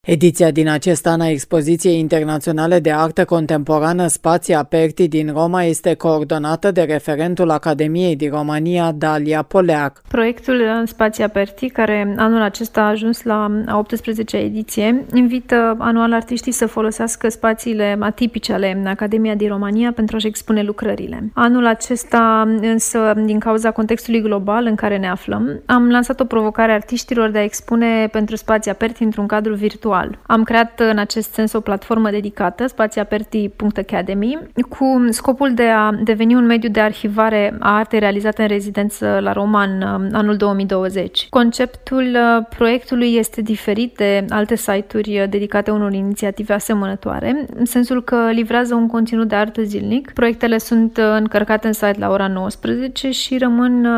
Ediția din acest an a Expoziției Internaționale de Artă Contemporană Spații Aperti din Roma este coordonată de referentul Academiei din România, Dalia Poleac. Proiectul Spații Aperti, care anul acesta a ajuns la a 18-a ediție, invită anual artiștii să folosească spațiile atipice ale Academia din România pentru a-și expune lucrările. Anul acesta, însă, din cauza contextului global în care ne aflăm, am lansat o provocare artiștilor de a expune pentru Spații Aperti într-un cadru virtual. Am creat în acest sens o platformă dedicată, spațiaperti.academy, cu scopul de a deveni un mediu de arhivare a artei realizate în rezidență la Roma în anul 2020. Conceptul proiectului este diferit de alte site-uri dedicate unor inițiative asemănătoare, în sensul că livrează un conținut de artă zilnic. Proiectele sunt încărcate în site la ora 19 și rămân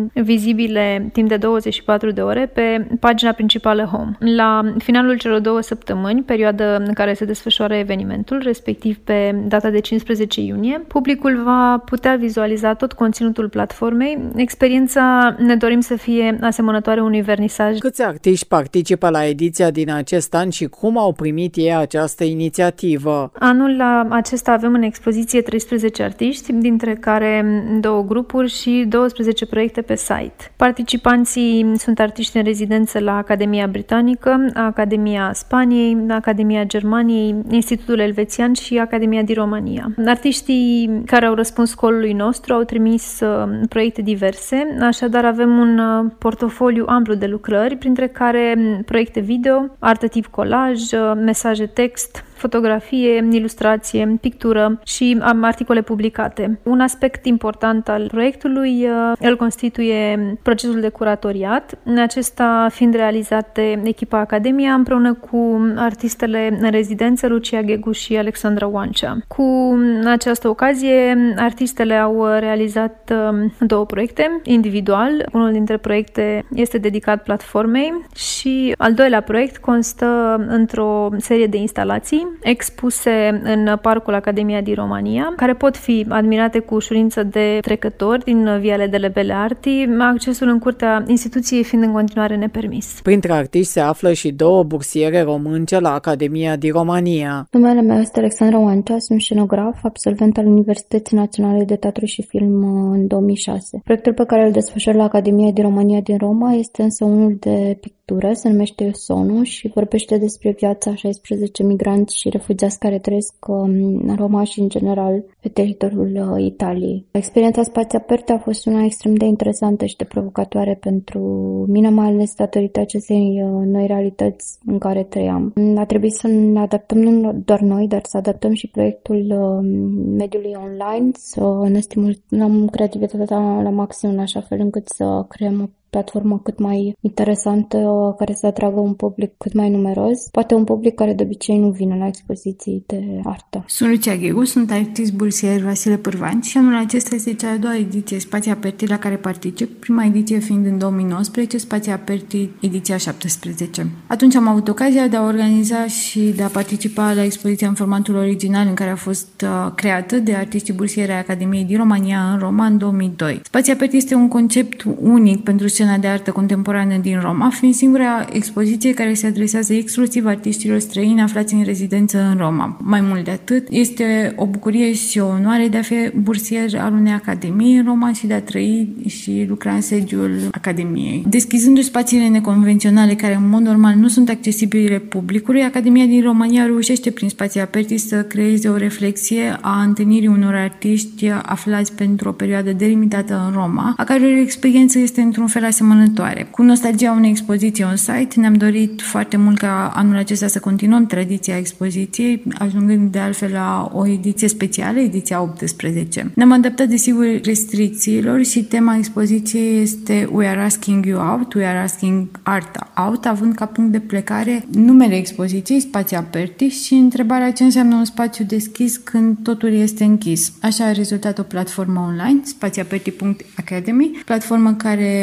vizibile timp de 24 de ore pe pagina principală Home. La finalul celor 2 săptămâni, perioadă în care se desfășoară evenimentul, respectiv pe data de 15 iunie, publicul va putea vizualiza tot conținutul platformei. Experiența ne dorim să fie asemănătoare unui vernisaj. Câți artiști participă la ediția din acest an și cum au primit ei această inițiativă? Anul acesta avem în expoziție 13 artiști, dintre care 2 grupuri și 12 proiecte pe site. Participanții sunt artiști în rezidență la Academia Britanică, Academia Spaniei, Academia Germaniei, Institutul Elvețian și Academia din România. Artiștii care au răspuns callului nostru au trimis proiecte diverse, așadar avem un portofoliu amplu de lucrări, printre care proiecte video, artă tip colaj, mesaje text, fotografie, ilustrație, pictură și articole publicate. Un aspect important al proiectului îl constituie procesul de curatoriat, acesta fiind realizat de echipa Academia împreună cu artistele în rezidență Lucia Ghegu și Alexandra Oancea. Cu această ocazie, artistele au realizat 2 proiecte individual. Unul dintre proiecte este dedicat platformei și al doilea proiect constă într-o serie de instalații expuse în Parcul Academia din România, care pot fi admirate cu ușurință de trecători din viale de Belle Arti, accesul în curtea instituției fiind în continuare nepermis. Printre artiști se află și 2 bursiere românce la Academia din România. Numele meu este Alexandra Oancea, sunt scenograf, absolvent al Universității Naționale de Teatru și Film în 2006. Proiectul pe care îl desfășor la Academia din România din Roma este însă unul de pictură, se numește Sonu și vorbește despre viața a 16 migranți și refugiați care trăiesc în Roma și în general pe teritoriul Italiei. Experiența Spații Aperti a fost una extrem de interesantă și de provocatoare pentru mine, mai ales datorită acestei noi realități în care trăiam. A trebuit să ne adaptăm nu doar noi, dar să adaptăm și proiectul mediului online, să ne stimulăm creativitatea la maxim în așa fel încât să creăm o platformă cât mai interesantă, care să atragă un public cât mai numeros, poate un public care de obicei nu vine la expoziții de artă. Sunt Lucia Ghegu, sunt artist bursier Vasile Pârvan și anul acesta este cea a 2-a ediție Spații Aperti la care particip, prima ediție fiind în 2019, Spații Aperti ediția 17. Atunci am avut ocazia de a organiza și de a participa la expoziția în formatul original în care a fost creată de artiștii bursieri ai Academiei din România în Roma în 2002. Spații Aperti este un concept unic pentru scena de artă contemporană din Roma, fiind singura expoziție care se adresează exclusiv artiștilor străini aflați în rezidență în Roma. Mai mult de atât, este o bucurie și o onoare de a fi bursier al unei academii în Roma și de a trăi și lucra în sediul Academiei. Deschizându-și spațiile neconvenționale care în mod normal nu sunt accesibile publicului, Academia din România reușește prin Spații Aperti să creeze o reflexie a întâlnirii unor artiști aflați pentru o perioadă delimitată în Roma, a căror experiență este într-un fel asemănătoare. Cu nostalgia unei expoziții on-site, ne-am dorit foarte mult ca anul acesta să continuăm tradiția expoziției, ajungând de altfel la o ediție specială, ediția 18. Ne-am adaptat desigur restricțiilor și tema expoziției este We are asking you out, we are asking art out, având ca punct de plecare numele expoziției, Spații Aperti, și întrebarea ce înseamnă un spațiu deschis când totul este închis. Așa a rezultat o platformă online, spațiaperti.academy, platformă care poate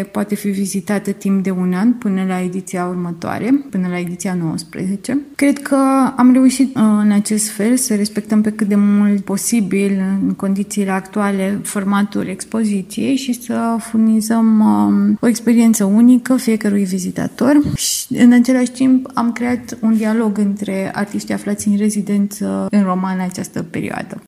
fi vizitată timp de un an până la ediția următoare, până la ediția 19. Cred că am reușit în acest fel să respectăm pe cât de mult posibil în condițiile actuale formatul expoziției și să furnizăm o experiență unică fiecărui vizitator și în același timp am creat un dialog între artiștii aflați în rezidență în Roma în această perioadă.